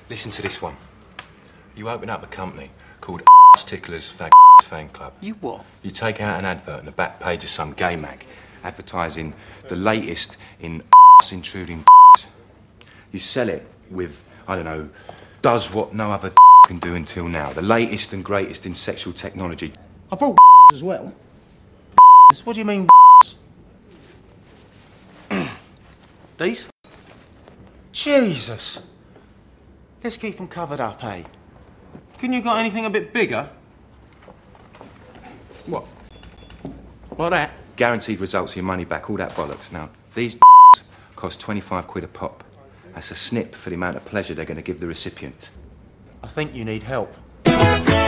Listen to this one. You open up a company called Ticklers Fan Club. You what? You take out an advert on the back page of some gay mag, advertising the latest in intruding. You sell it with, I don't know, does what no other can do until now. The latest and greatest in sexual technology. I brought as well. What do you mean? These? Jesus! Let's keep them covered up, eh? Couldn't you got anything a bit bigger? What? Like that? Guaranteed results, your money back, all that bollocks. Now, these cost 25 quid a pop. That's a snip for the amount of pleasure they're going to give the recipients. I think you need help.